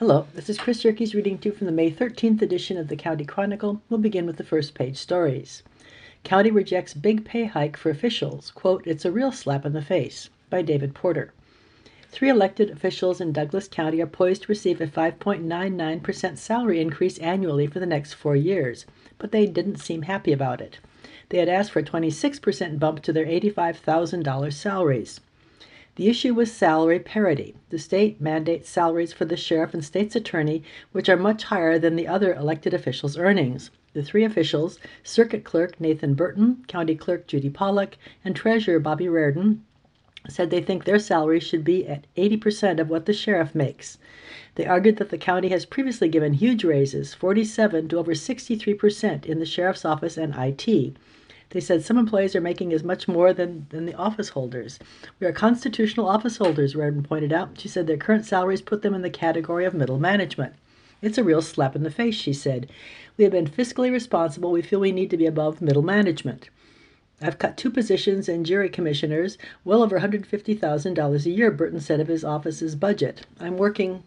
Hello, this is Chris Yerkes reading to you from the May 13th edition of the County Chronicle. We'll begin with the first page stories. County rejects big pay hike for officials. Quote, "It's a real slap in the face," by David Porter. 3 elected officials in Douglas County are poised to receive a 5.99% salary increase annually for the next 4 years, but they didn't seem happy about it. They had asked for a 26% bump to their $85,000 salaries. The issue was salary parity. The state mandates salaries for the sheriff and state's attorney, which are much higher than the other elected officials' earnings. The 3 officials, Circuit Clerk Nathan Burton, County Clerk Judy Pollock, and Treasurer Bobby Reardon, said they think their salaries should be at 80% of what the sheriff makes. They argued that the county has previously given huge raises, 47 to over 63% in the sheriff's office and IT. They said some employees are making as much more than the office holders. "We are constitutional office holders," Reardon pointed out. She said their current salaries put them in the category of middle management. "It's a real slap in the face," she said. "We have been fiscally responsible. We feel we need to be above middle management. I've cut 2 positions and jury commissioners, well over $150,000 a year," Burton said of his office's budget. "I'm working."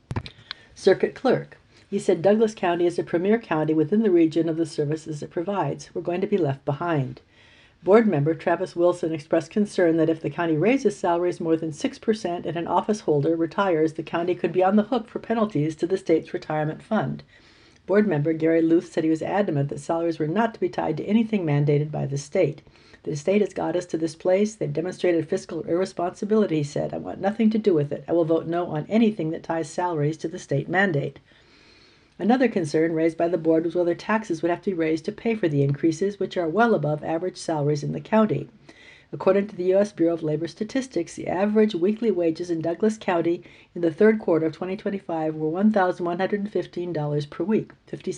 Circuit Clerk. He said Douglas County is a premier county within the region of the services it provides. "We're going to be left behind." Board member Travis Wilson expressed concern that if the county raises salaries more than 6% and an office holder retires, the county could be on the hook for penalties to the state's retirement fund. Board member Gary Luth said he was adamant that salaries were not to be tied to anything mandated by the state. "The state has got us to this place. They've demonstrated fiscal irresponsibility," he said. "I want nothing to do with it. I will vote no on anything that ties salaries to the state mandate." Another concern raised by the board was whether taxes would have to be raised to pay for the increases, which are well above average salaries in the county. According to the U.S. Bureau of Labor Statistics, the average weekly wages in Douglas County in the third quarter of 2025 were $1,115 per week,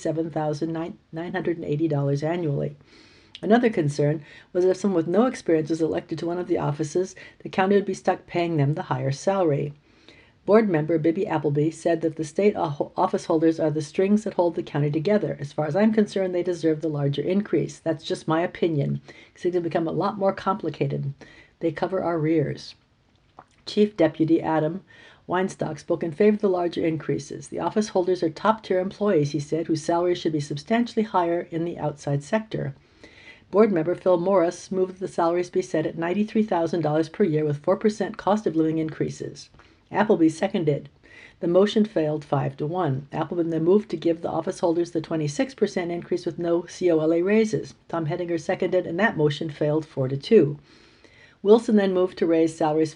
$57,980 annually. Another concern was that if someone with no experience was elected to one of the offices, the county would be stuck paying them the higher salary. Board member Bibby Appleby said that the state office holders are the strings that hold the county together. "As far as I'm concerned, they deserve the larger increase. That's just my opinion. Things have become a lot more complicated. They cover our rears." Chief Deputy Adam Weinstock spoke in favor of the larger increases. "The office holders are top-tier employees," he said, "whose salaries should be substantially higher in the outside sector." Board member Phil Morris moved that the salaries be set at $93,000 per year with 4% cost of living increases. Appleby seconded. The motion failed 5-1. Appleby then moved to give the office holders the 26% increase with no COLA raises. Tom Hettinger seconded, and that motion failed 4-2. Wilson then moved to raise salaries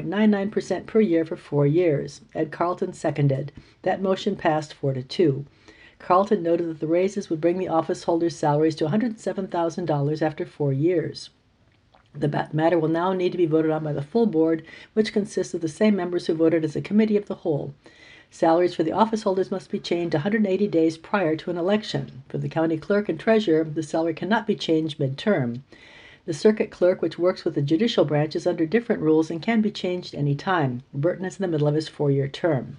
5.99% per year for 4 years. Ed Carlton seconded. That motion passed 4-2. Carlton noted that the raises would bring the office holders' salaries to $107,000 after 4 years. The matter will now need to be voted on by the full board, which consists of the same members who voted as a committee of the whole. Salaries for the office holders must be changed 180 days prior to an election. For the county clerk and treasurer, the salary cannot be changed mid-term. The circuit clerk, which works with the judicial branch, is under different rules and can be changed any time. Burton is in the middle of his 4-year term.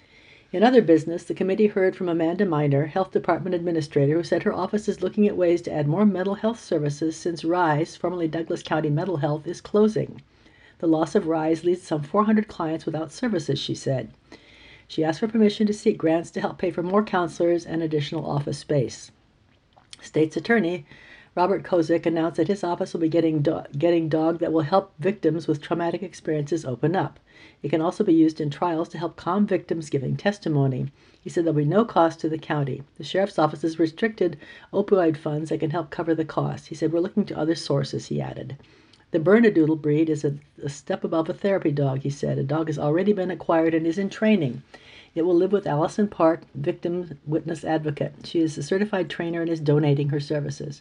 In other business, the committee heard from Amanda Miner, Health Department Administrator, who said her office is looking at ways to add more mental health services since RISE, formerly Douglas County Mental Health, is closing. The loss of RISE leaves some 400 clients without services, she said. She asked for permission to seek grants to help pay for more counselors and additional office space. State's Attorney Robert Kozik announced that his office will be getting dog that will help victims with traumatic experiences open up. It can also be used in trials to help calm victims giving testimony. He said there will be no cost to the county. The sheriff's office has restricted opioid funds that can help cover the cost. He said we're looking to other sources, he added. The Bernedoodle breed is a step above a therapy dog, he said. A dog has already been acquired and is in training. It will live with Allison Park, victim witness advocate. She is a certified trainer and is donating her services.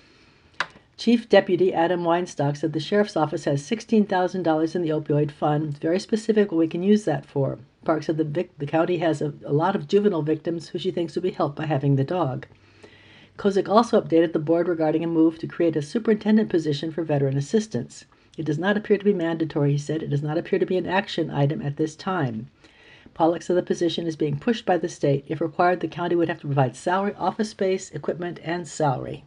Chief Deputy Adam Weinstock said the sheriff's office has $16,000 in the opioid fund. It's very specific what we can use that for. Park said the county has a lot of juvenile victims who she thinks will be helped by having the dog. Kozik also updated the board regarding a move to create a superintendent position for veteran assistance. "It does not appear to be mandatory," he said. "It does not appear to be an action item at this time." Pollock said the position is being pushed by the state. If required, the county would have to provide salary, office space, equipment, and salary.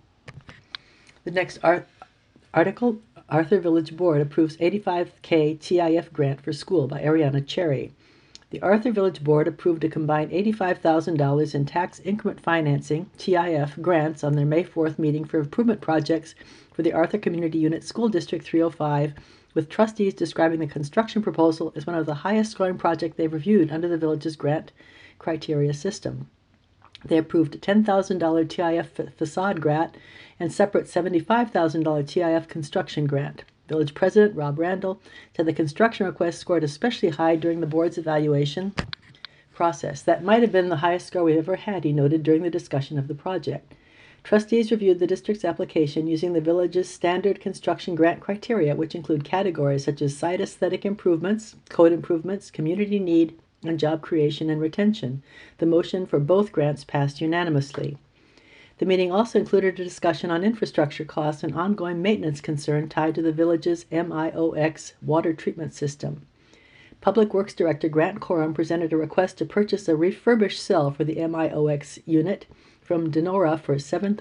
The next article, Arthur Village Board approves $85K TIF grant for school by Ariana Cherry. The Arthur Village Board approved a combined $85,000 in tax increment financing, TIF, grants on their May 4th meeting for improvement projects for the Arthur Community Unit School District 305, with trustees describing the construction proposal as one of the highest scoring projects they've reviewed under the village's grant criteria system. They approved a $10,000 TIF facade grant and separate $75,000 TIF construction grant. Village President Rob Randall said the construction request scored especially high during the board's evaluation process. That might have been the highest score we've ever had, he noted during the discussion of the project. Trustees reviewed the district's application using the village's standard construction grant criteria, which include categories such as site aesthetic improvements, code improvements, community need, and job creation and retention. The motion for both grants passed unanimously. The meeting also included a discussion on infrastructure costs and ongoing maintenance concern tied to the village's MIOX water treatment system. Public Works Director Grant Corum presented a request to purchase a refurbished cell for the MIOX unit from Denora for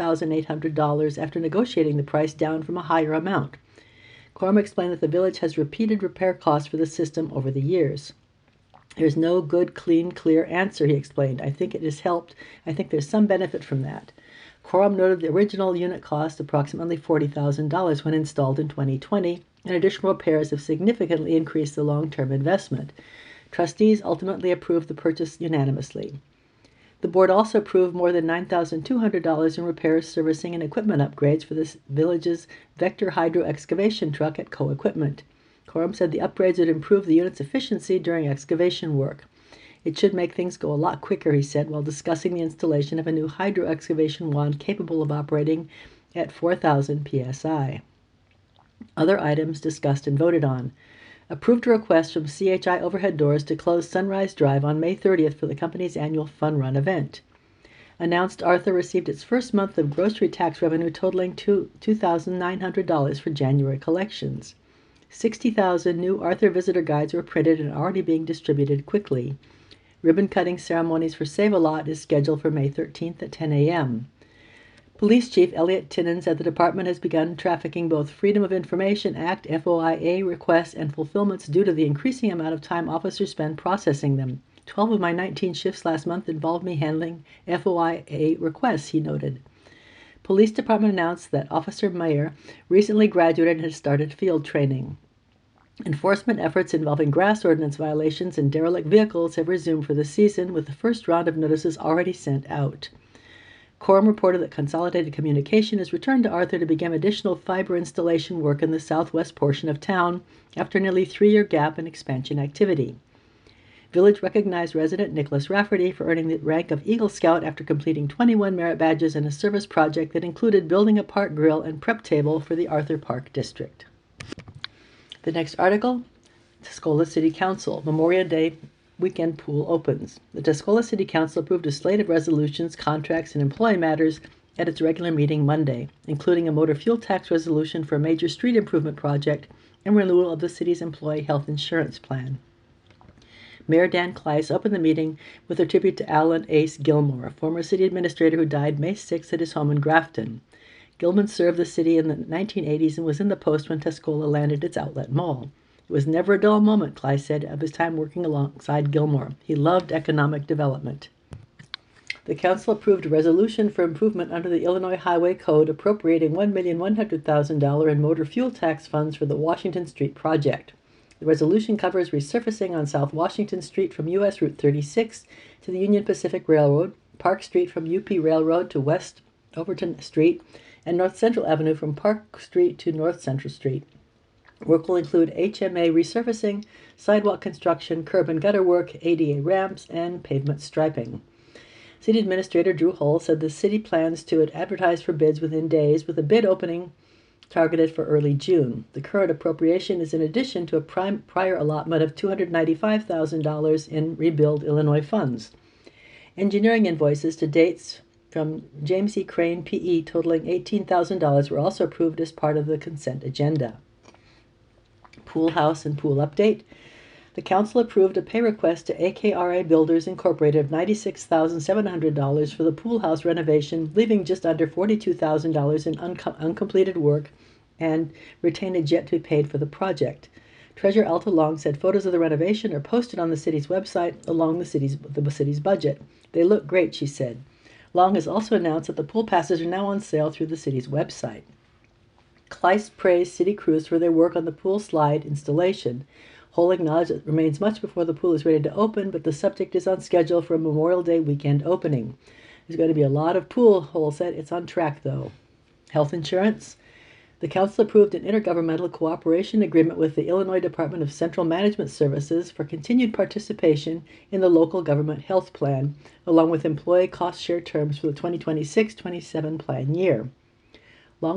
$7,800 after negotiating the price down from a higher amount. Corum explained that the village has repeated repair costs for the system over the years. There's no good, clean, clear answer, he explained. I think it has helped. I think there's some benefit from that. Corum noted the original unit cost approximately $40,000 when installed in 2020, and additional repairs have significantly increased the long-term investment. Trustees ultimately approved the purchase unanimously. The board also approved more than $9,200 in repairs, servicing, and equipment upgrades for the village's Vector Hydro excavation truck at Co-Equipment. Corum said the upgrades would improve the unit's efficiency during excavation work. It should make things go a lot quicker, he said, while discussing the installation of a new hydro excavation wand capable of operating at 4,000 psi. Other items discussed and voted on. Approved a request from CHI Overhead Doors to close Sunrise Drive on May 30th for the company's annual Fun Run event. Announced Arthur received its first month of grocery tax revenue totaling $2,900 for January collections. 60,000 new Arthur visitor guides were printed and already being distributed quickly. Ribbon-cutting ceremonies for Save-A-Lot is scheduled for May 13th at 10 a.m. Police Chief Elliot Tinnen said the department has begun trafficking both Freedom of Information Act FOIA requests and fulfillments due to the increasing amount of time officers spend processing them. 12 of my 19 shifts last month involved me handling FOIA requests, he noted. Police Department announced that Officer Mayer recently graduated and has started field training. Enforcement efforts involving grass ordinance violations and derelict vehicles have resumed for the season, with the first round of notices already sent out. Corum reported that Consolidated Communication has returned to Arthur to begin additional fiber installation work in the southwest portion of town after a nearly 3-year gap in expansion activity. Village recognized resident Nicholas Rafferty for earning the rank of Eagle Scout after completing 21 merit badges in a service project that included building a park grill and prep table for the Arthur Park District. The next article, Tuscola City Council, Memorial Day weekend pool opens. The Tuscola City Council approved a slate of resolutions, contracts, and employee matters at its regular meeting Monday, including a motor fuel tax resolution for a major street improvement project and renewal of the city's employee health insurance plan. Mayor Dan Kleiss opened the meeting with a tribute to Alan Ace Gilmore, a former city administrator who died May 6 at his home in Grafton. Gilman served the city in the 1980s and was in the post when Tuscola landed its outlet mall. It was never a dull moment, Kleiss said, of his time working alongside Gilmore. He loved economic development. The council approved a resolution for improvement under the Illinois Highway Code appropriating $1,100,000 in motor fuel tax funds for the Washington Street project. The resolution covers resurfacing on South Washington Street from U.S. Route 36 to the Union Pacific Railroad, Park Street from UP Railroad to West Overton Street, and North Central Avenue from Park Street to North Central Street. Work will include HMA resurfacing, sidewalk construction, curb and gutter work, ADA ramps, and pavement striping. City Administrator Drew Hull said the city plans to advertise for bids within days, with a bid opening targeted for early June. The current appropriation is in addition to a prior allotment of $295,000 in Rebuild Illinois funds. Engineering invoices to dates from James E. Crane, P.E., totaling $18,000 were also approved as part of the consent agenda. Pool house and pool update. The council approved a pay request to AKRA Builders Incorporated of $96,700 for the pool house renovation, leaving just under $42,000 in uncompleted work and retainage yet to be paid for the project. Treasurer Alta Long said photos of the renovation are posted on the city's website along the city's budget. They look great, she said. Long has also announced that the pool passes are now on sale through the city's website. Kleist praised city crews for their work on the pool slide installation. Hull acknowledged it remains much before the pool is ready to open, but the subject is on schedule for a Memorial Day weekend opening. There's going to be a lot of pool, Hull said. It's on track, though. Health insurance. The council approved an intergovernmental cooperation agreement with the Illinois Department of Central Management Services for continued participation in the local government health plan, along with employee cost share terms for the 2026-27 plan year. Long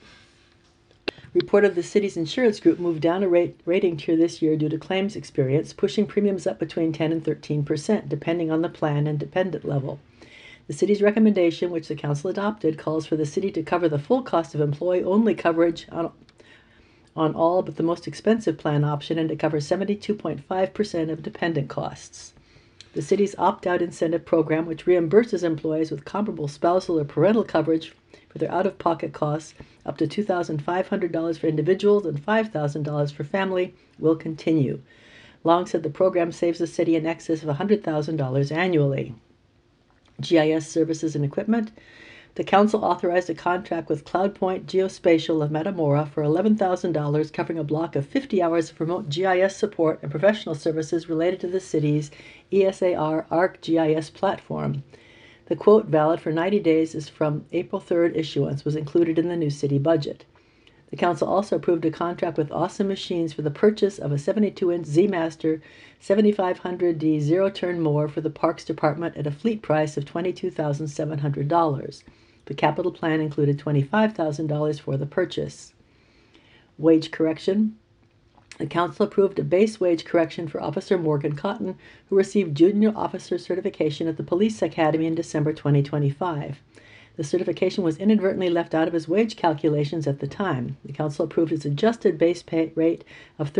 reported the city's insurance group moved down a rating tier this year due to claims experience, pushing premiums up between 10 and 13%, depending on the plan and dependent level. The city's recommendation, which the council adopted, calls for the city to cover the full cost of employee-only coverage on all but the most expensive plan option and to cover 72.5% of dependent costs. The city's opt-out incentive program, which reimburses employees with comparable spousal or parental coverage for their out-of-pocket costs up to $2,500 for individuals and $5,000 for family, will continue. Long said the program saves the city in excess of $100,000 annually. GIS services and equipment. The council authorized a contract with CloudPoint Geospatial of Metamora for $11,000, covering a block of 50 hours of remote GIS support and professional services related to the city's ESAR ArcGIS platform. The quote, valid for 90 days, is from April 3rd issuance, was included in the new city budget. The council also approved a contract with Awesome Machines for the purchase of a 72-inch Z-Master 7500D zero-turn mower for the Parks Department at a fleet price of $22,700. The capital plan included $25,000 for the purchase. Wage correction. The council approved a base wage correction for Officer Morgan Cotton, who received junior officer certification at the Police Academy in December 2025. The certification was inadvertently left out of his wage calculations at the time. The council approved his adjusted base pay rate of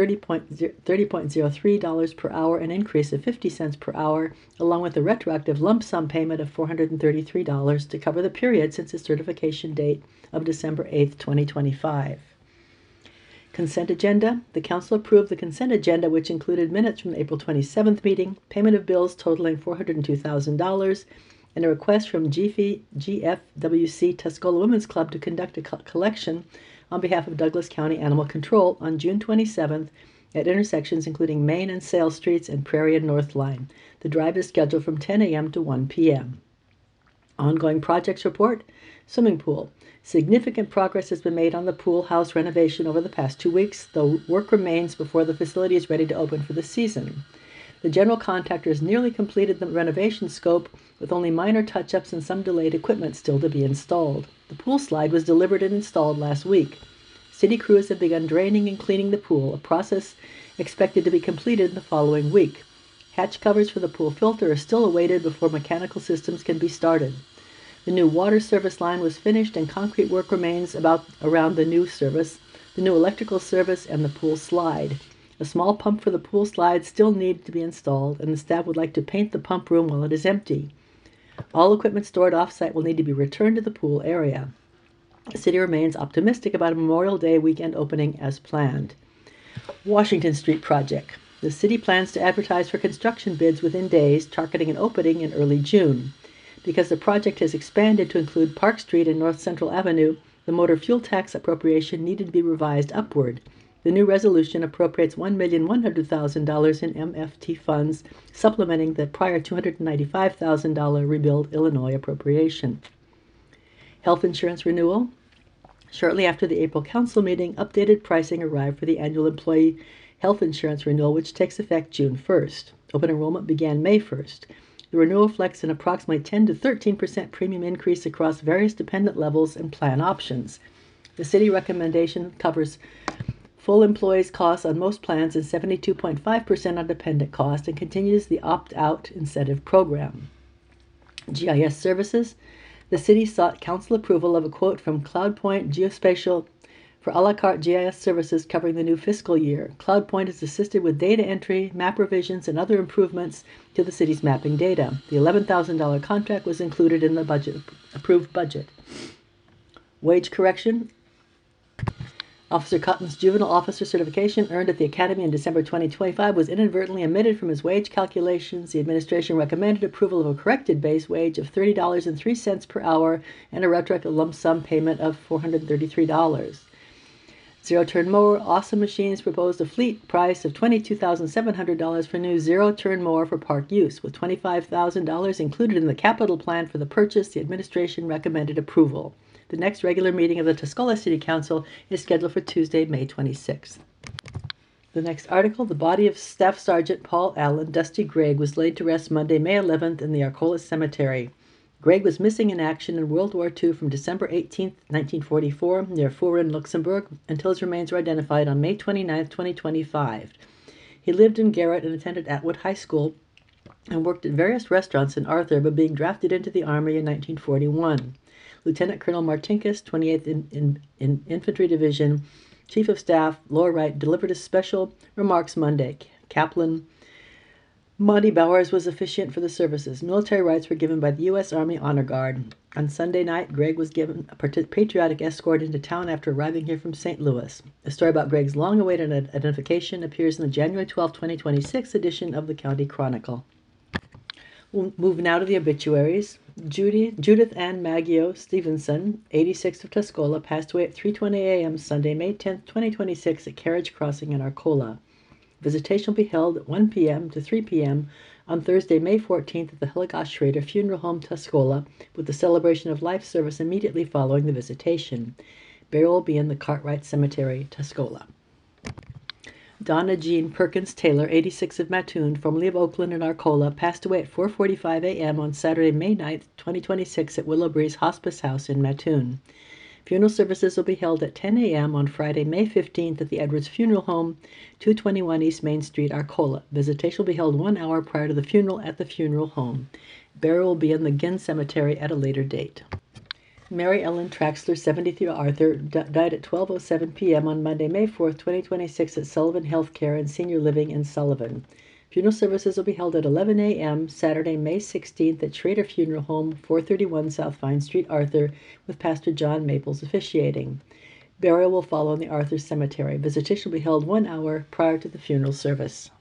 $30.03 per hour, an increase of 50 cents per hour, along with a retroactive lump sum payment of $433 to cover the period since his certification date of December 8, 2025. Consent agenda. The council approved the consent agenda, which included minutes from the April 27th meeting, payment of bills totaling $402,000, and a request from GFWC Tuscola Women's Club to conduct a collection on behalf of Douglas County Animal Control on June 27th at intersections including Main and Sale Streets and Prairie and North Line. The drive is scheduled from 10 a.m. to 1 p.m. Ongoing projects report. Swimming pool. Significant progress has been made on the pool house renovation over the past 2 weeks, though work remains before the facility is ready to open for the season. The general contractor has nearly completed the renovation scope, with only minor touch-ups and some delayed equipment still to be installed. The pool slide was delivered and installed last week. City crews have begun draining and cleaning the pool, a process expected to be completed in the following week. Hatch covers for the pool filter are still awaited before mechanical systems can be started. The new water service line was finished and concrete work remains around the new electrical service, and the pool slide. A small pump for the pool slide still needs to be installed, and the staff would like to paint the pump room while it is empty. All equipment stored off-site will need to be returned to the pool area. The city remains optimistic about a Memorial Day weekend opening as planned. Washington Street project. The city plans to advertise for construction bids within days, targeting an opening in early June. Because the project has expanded to include Park Street and North Central Avenue, the motor fuel tax appropriation needed to be revised upward. The new resolution appropriates $1,100,000 in MFT funds, supplementing the prior $295,000 Rebuild Illinois appropriation. Health insurance renewal. Shortly after the April council meeting, updated pricing arrived for the annual employee health insurance renewal, which takes effect June 1st. Open enrollment began May 1st. The renewal reflects an approximately 10 to 13% premium increase across various dependent levels and plan options. The city recommendation covers full employees' costs on most plans and 72.5% on dependent cost, and continues the opt-out incentive program. GIS services. The city sought council approval of a quote from CloudPoint Geospatial for a la carte GIS services covering the new fiscal year. CloudPoint is assisted with data entry, map revisions, and other improvements to the city's mapping data. The $11,000 contract was included in the approved budget. Wage correction. Officer Cotton's juvenile officer certification earned at the Academy in December 2025 was inadvertently omitted from his wage calculations. The administration recommended approval of a corrected base wage of $30.03 per hour and a retroactive lump sum payment of $433. Zero-turn mower. Awesome Machines proposed a fleet price of $22,700 for new zero-turn mower for park use. With $25,000 included in the capital plan for the purchase, the administration recommended approval. The next regular meeting of the Tuscola City Council is scheduled for Tuesday, May 26th. The next article, the body of Staff Sergeant Paul Allen, Dusty Gregg, was laid to rest Monday, May 11th in the Arcola Cemetery. Gregg was missing in action in World War II from December 18, 1944, near Furin, Luxembourg, until his remains were identified on May 29, 2025. He lived in Garrett and attended Atwood High School and worked at various restaurants in Arthur, but being drafted into the Army in 1941. Lieutenant Colonel Martinkus, 28th Infantry Division, Chief of Staff, Lower Right, delivered his special remarks Monday. Captain Monty Bowers was officiant for the services. Military rights were given by the U.S. Army Honor Guard. On Sunday night, Gregg was given a patriotic escort into town after arriving here from St. Louis. A story about Gregg's long-awaited identification appears in the January 12, 2026 edition of the County Chronicle. We'll move now to the obituaries. Judith Ann Maggio Stevenson, 86 of Tuscola, passed away at 3:20 a.m. Sunday, May 10, 2026 at Carriage Crossing in Arcola. Visitation will be held at 1 p.m. to 3 p.m. on Thursday, May 14th at the Hillegosh Schrader Funeral Home, Tuscola, with the celebration of life service immediately following the visitation. Burial will be in the Cartwright Cemetery, Tuscola. Donna Jean Perkins Taylor, 86 of Mattoon, formerly of Oakland and Arcola, passed away at 4:45 a.m. on Saturday, May 9th, 2026 at Willow Breeze Hospice House in Mattoon. Funeral services will be held at 10 a.m. on Friday, May 15th at the Edwards Funeral Home, 221 East Main Street, Arcola. Visitation will be held 1 hour prior to the funeral at the funeral home. Burial will be in the Ginn Cemetery at a later date. Mary Ellen Traxler, 73 Arthur, died at 12:07 p.m. on Monday, May 4th, 2026 at Sullivan Healthcare and Senior Living in Sullivan. Funeral services will be held at 11 a.m. Saturday, May 16th at Schrader Funeral Home, 431 South Vine Street, Arthur, with Pastor John Maples officiating. Burial will follow in the Arthur Cemetery. Visitation will be held 1 hour prior to the funeral service.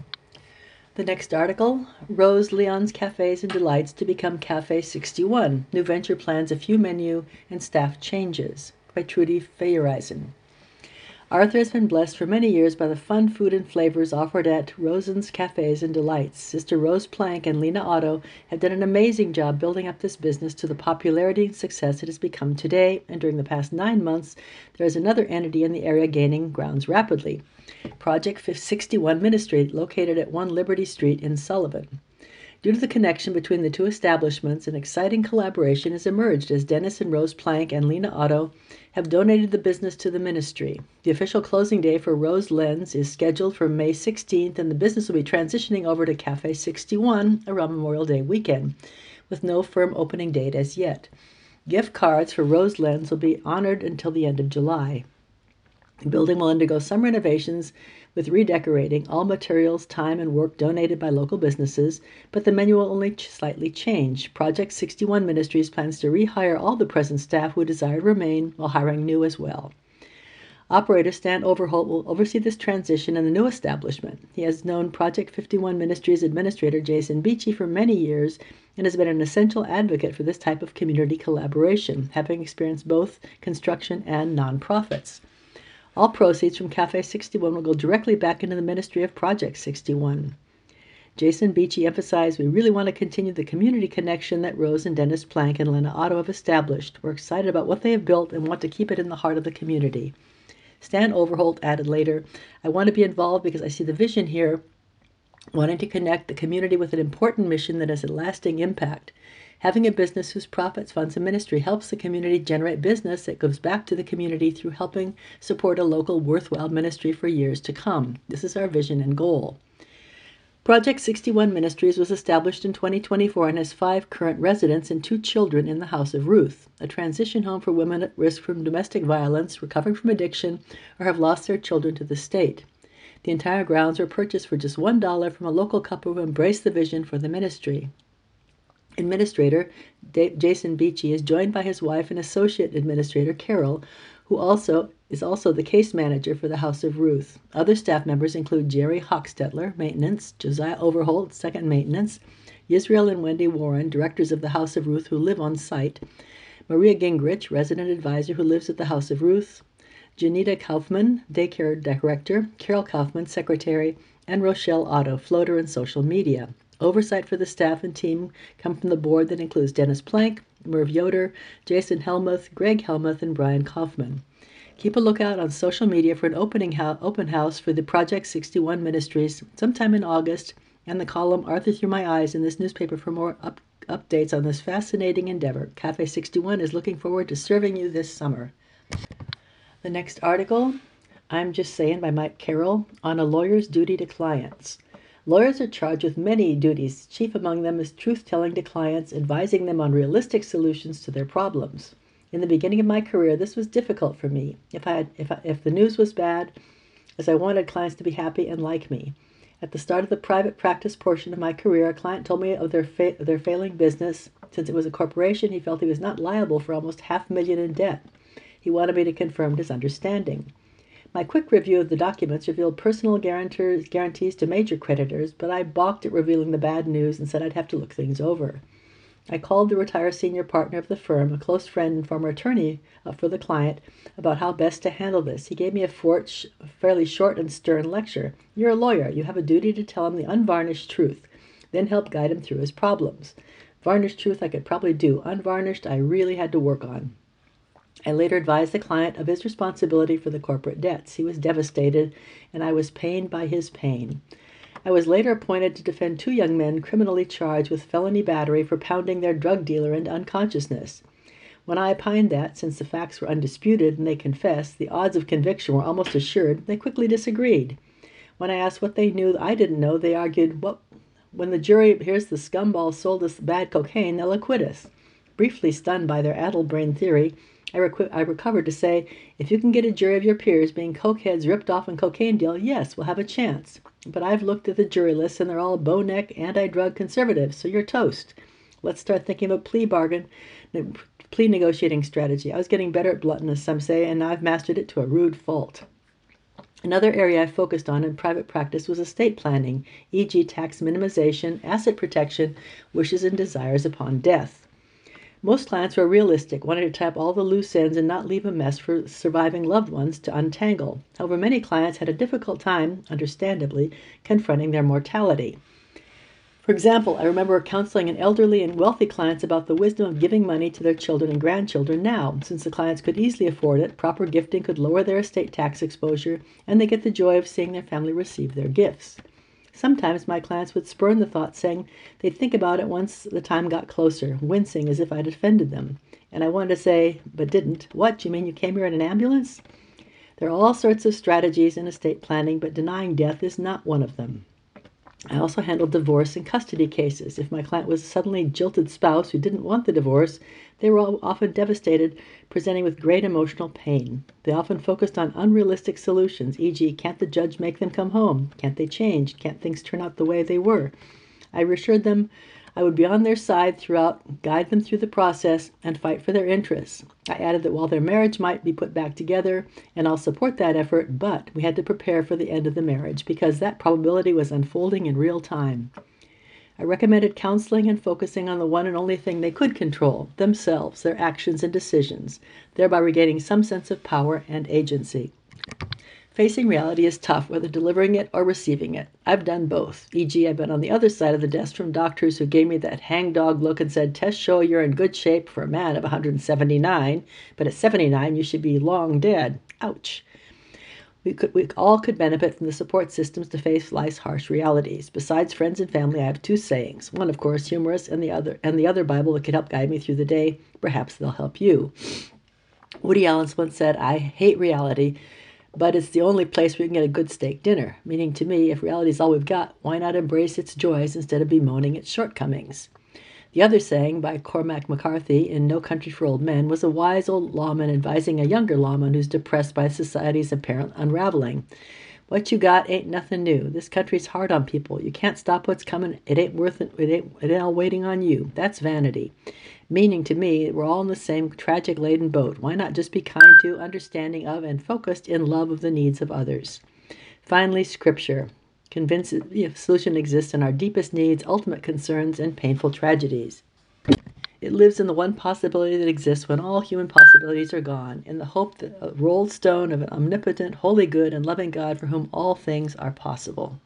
The next article, Rose Leon's Cafes and Delights to become Cafe 61. New venture plans a few menu and staff changes, by Trudy Feyerisen. Arthur has been blessed for many years by the fun food and flavors offered at Rosen's Cafes and Delights. Sister Rose Plank and Lena Otto have done an amazing job building up this business to the popularity and success it has become today, and during the past 9 months, there is another entity in the area gaining grounds rapidly. Project 61 Ministry, located at 1 Liberty Street in Sullivan. Due to the connection between the two establishments, an exciting collaboration has emerged as Dennis and Rose Plank and Lena Otto have donated the business to the ministry. The official closing day for Rose Lens is scheduled for May 16th, and the business will be transitioning over to Cafe 61 around Memorial Day weekend, with no firm opening date as yet. Gift cards for Rose Lens will be honored until the end of July. The building will undergo some renovations with redecorating, all materials, time, and work donated by local businesses, but the menu will only slightly change. Project 61 Ministries plans to rehire all the present staff who desire to remain, while hiring new as well. Operator Stan Overholt will oversee this transition in the new establishment. He has known Project 51 Ministries Administrator Jason Beachy for many years and has been an essential advocate for this type of community collaboration, having experienced both construction and nonprofits. All proceeds from Cafe 61 will go directly back into the ministry of Project 61. Jason Beachy emphasized, "We really want to continue the community connection that Rose and Dennis Plank and Lena Otto have established. We're excited about what they have built and want to keep it in the heart of the community." Stan Overholt added later, "I want to be involved because I see the vision here, wanting to connect the community with an important mission that has a lasting impact. Having a business whose profits funds a ministry helps the community generate business that gives back to the community through helping support a local worthwhile ministry for years to come. This is our vision and goal." Project 61 Ministries was established in 2024 and has 5 current residents and 2 children in the House of Ruth, a transition home for women at risk from domestic violence, recovering from addiction, or have lost their children to the state. The entire grounds were purchased for just $1 from a local couple who embraced the vision for the ministry. Administrator Jason Beachy is joined by his wife and associate administrator Carol, who also is also the case manager for the House of Ruth. Other staff members include Jerry Hochstetler, maintenance, Josiah Overholt, second maintenance, Yisrael and Wendy Warren, directors of the House of Ruth who live on site, Maria Gingrich, resident advisor who lives at the House of Ruth, Janita Kaufman, daycare director, Carol Kaufman, secretary, and Rochelle Otto, floater and social media. Oversight for the staff and team come from the board that includes Dennis Plank, Merv Yoder, Jason Helmuth, Greg Helmuth, and Brian Kaufman. Keep a lookout on social media for an open house for the Project 61 Ministries sometime in August, and the column Arthur Through My Eyes in this newspaper for more updates on this fascinating endeavor. Cafe 61 is looking forward to serving you this summer. The next article, I'm Just Saying by Mike Carroll, on a lawyer's duty to clients. Lawyers are charged with many duties. Chief among them is truth-telling to clients, advising them on realistic solutions to their problems. In the beginning of my career, this was difficult for me. If the news was bad, as I wanted clients to be happy and like me. At the start of the private practice portion of my career, a client told me of their failing business. Since it was a corporation, he felt he was not liable for almost $500,000 in debt. He wanted me to confirm his understanding. My quick review of the documents revealed personal guarantees to major creditors, but I balked at revealing the bad news and said I'd have to look things over. I called the retired senior partner of the firm, a close friend and former attorney for the client, about how best to handle this. He gave me a fairly short and stern lecture. You're a lawyer. You have a duty to tell him the unvarnished truth, then help guide him through his problems. Varnished truth I could probably do. Unvarnished I really had to work on. I later advised the client of his responsibility for the corporate debts. He was devastated, and I was pained by his pain. I was later appointed to defend 2 young men criminally charged with felony battery for pounding their drug dealer into unconsciousness. When I opined that, since the facts were undisputed and they confessed, the odds of conviction were almost assured, they quickly disagreed. When I asked what they knew that I didn't know, they argued, when the jury hears the scumball sold us bad cocaine, they'll acquit us. Briefly stunned by their addle-brain theory, I recovered to say, if you can get a jury of your peers being cokeheads ripped off in cocaine deal, yes, we'll have a chance. But I've looked at the jury list, and they're all bow-neck, anti-drug conservatives, so you're toast. Let's start thinking of a plea negotiating strategy. I was getting better at bluntness, some say, and now I've mastered it to a rude fault. Another area I focused on in private practice was estate planning, e.g. tax minimization, asset protection, wishes and desires upon death. Most clients were realistic, wanting to tap all the loose ends and not leave a mess for surviving loved ones to untangle. However, many clients had a difficult time, understandably, confronting their mortality. For example, I remember counseling an elderly and wealthy clients about the wisdom of giving money to their children and grandchildren now. Since the clients could easily afford it, proper gifting could lower their estate tax exposure, and they get the joy of seeing their family receive their gifts. Sometimes my clients would spurn the thought, saying they'd think about it once the time got closer, wincing as if I'd offended them. And I wanted to say, but didn't. What, you mean you came here in an ambulance? There are all sorts of strategies in estate planning, but denying death is not one of them. I also handled divorce and custody cases. If my client was a suddenly jilted spouse who didn't want the divorce, they were often devastated, presenting with great emotional pain. They often focused on unrealistic solutions, e.g., can't the judge make them come home? Can't they change? Can't things turn out the way they were? I reassured them I would be on their side throughout, guide them through the process, and fight for their interests. I added that while their marriage might be put back together, and I'll support that effort, but we had to prepare for the end of the marriage because that probability was unfolding in real time. I recommended counseling and focusing on the one and only thing they could control, themselves, their actions and decisions, thereby regaining some sense of power and agency. Facing reality is tough, whether delivering it or receiving it. I've done both. E.g., I've been on the other side of the desk from doctors who gave me that hangdog look and said, tests show you're in good shape for a man of 179, but at 79 you should be long dead. Ouch. We all could benefit from the support systems to face life's harsh realities. Besides friends and family, I have 2 sayings. One, of course, humorous, and the other Bible that could help guide me through the day. Perhaps they'll help you. Woody Allen once said, I hate reality, but it's the only place where you can get a good steak dinner. Meaning to me, if reality is all we've got, why not embrace its joys instead of bemoaning its shortcomings? The other saying, by Cormac McCarthy in No Country for Old Men, was a wise old lawman advising a younger lawman who's depressed by society's apparent unraveling. What you got ain't nothing new. This country's hard on people. You can't stop what's coming. It ain't worth it. It ain't all waiting on you. That's vanity. Meaning to me, we're all in the same tragic-laden boat. Why not just be kind to, understanding of, and focused in love of the needs of others? Finally, Scripture. Convinced the solution exists in our deepest needs, ultimate concerns, and painful tragedies. It lives in the one possibility that exists when all human possibilities are gone, in the hope that a rolled stone of an omnipotent, holy, good, and loving God for whom all things are possible.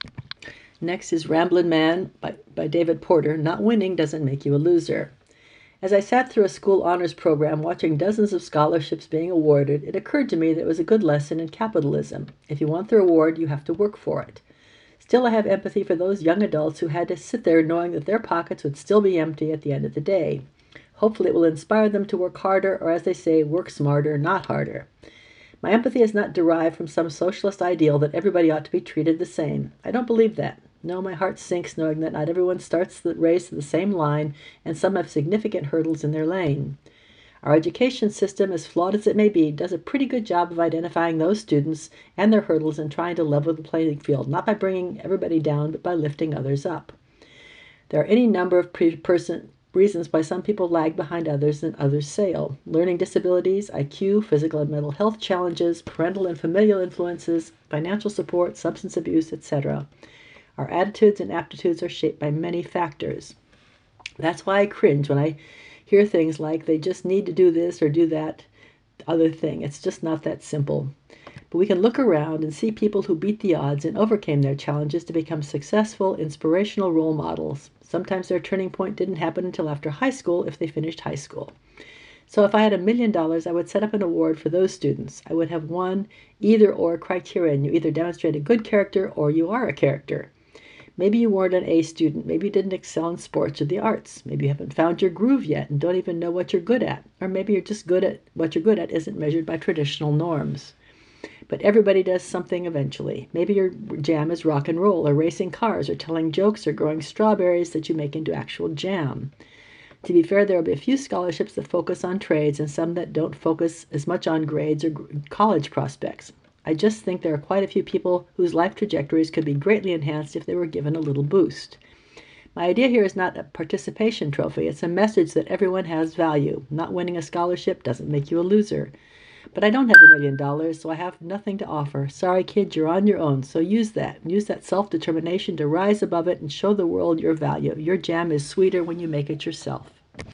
Next is Ramblin' Man by David Porter. Not winning doesn't make you a loser. As I sat through a school honors program watching dozens of scholarships being awarded, it occurred to me that it was a good lesson in capitalism. If you want the reward, you have to work for it. Still, I have empathy for those young adults who had to sit there knowing that their pockets would still be empty at the end of the day. Hopefully it will inspire them to work harder, or as they say, work smarter, not harder. My empathy is not derived from some socialist ideal that everybody ought to be treated the same. I don't believe that. No, my heart sinks knowing that not everyone starts the race to the same line, and some have significant hurdles in their lane. Our education system, as flawed as it may be, does a pretty good job of identifying those students and their hurdles and trying to level the playing field, not by bringing everybody down, but by lifting others up. There are any number of reasons why some people lag behind others and others sail. Learning disabilities, IQ, physical and mental health challenges, parental and familial influences, financial support, substance abuse, etc. Our attitudes and aptitudes are shaped by many factors. That's why I cringe when I hear things like they just need to do this or do that other thing. It's just not that simple. But we can look around and see people who beat the odds and overcame their challenges to become successful, inspirational role models. Sometimes their turning point didn't happen until after high school if they finished high school. So if I had $1 million, I would set up an award for those students. I would have one either-or criterion. You either demonstrate a good character or you are a character. Maybe you weren't an A student. Maybe you didn't excel in sports or the arts. Maybe you haven't found your groove yet and don't even know what you're good at. Or maybe you're just good at what you're good at isn't measured by traditional norms. But everybody does something eventually. Maybe your jam is rock and roll or racing cars or telling jokes or growing strawberries that you make into actual jam. To be fair, there will be a few scholarships that focus on trades and some that don't focus as much on grades or college prospects. I just think there are quite a few people whose life trajectories could be greatly enhanced if they were given a little boost. My idea here is not a participation trophy. It's a message that everyone has value. Not winning a scholarship doesn't make you a loser. But I don't have $1 million, so I have nothing to offer. Sorry, kid, you're on your own. So use that. Use that self-determination to rise above it and show the world your value. Your jam is sweeter when you make it yourself.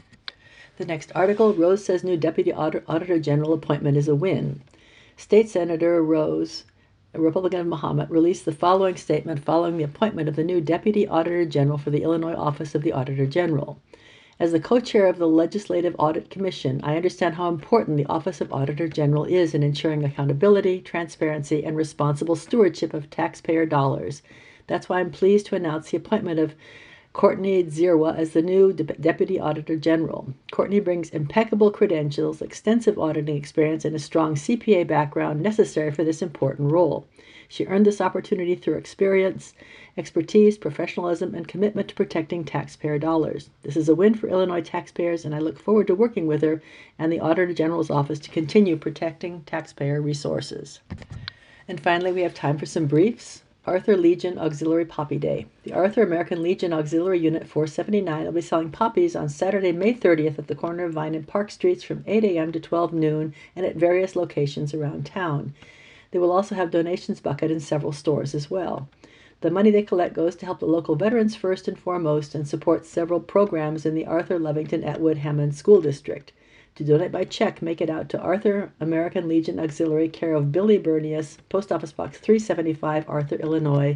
The next article, Rose says new Deputy Auditor General appointment is a win. State Senator Rose, a Republican of Mahomet, released the following statement following the appointment of the new Deputy Auditor General for the Illinois Office of the Auditor General. As the co-chair of the Legislative Audit Commission, I understand how important the Office of Auditor General is in ensuring accountability, transparency, and responsible stewardship of taxpayer dollars. That's why I'm pleased to announce the appointment of Courtney Zierwa as the new Deputy Auditor General. Courtney brings impeccable credentials, extensive auditing experience, and a strong CPA background necessary for this important role. She earned this opportunity through experience, expertise, professionalism, and commitment to protecting taxpayer dollars. This is a win for Illinois taxpayers, and I look forward to working with her and the Auditor General's office to continue protecting taxpayer resources. And finally, we have time for some briefs. Arthur Legion Auxiliary Poppy Day. The Arthur American Legion Auxiliary Unit 479 will be selling poppies on Saturday, May 30th at the corner of Vine and Park Streets from 8 a.m. to 12 noon and at various locations around town. They will also have donations bucket in several stores as well. The money they collect goes to help the local veterans first and foremost and supports several programs in the Arthur Lovington Atwood Hammond School District. To donate by check, make it out to Arthur American Legion Auxiliary, care of Billy Bernius, Post Office Box 375, Arthur, Illinois,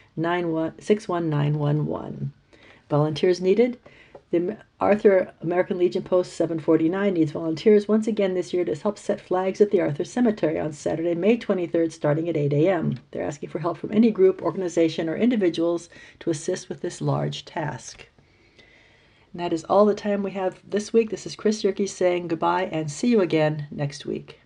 61911. Volunteers needed. The Arthur American Legion Post 749 needs volunteers once again this year to help set flags at the Arthur Cemetery on Saturday, May 23rd, starting at 8 a.m. They're asking for help from any group, organization, or individuals to assist with this large task. And that is all the time we have this week. This is Chris Yerke saying goodbye and see you again next week.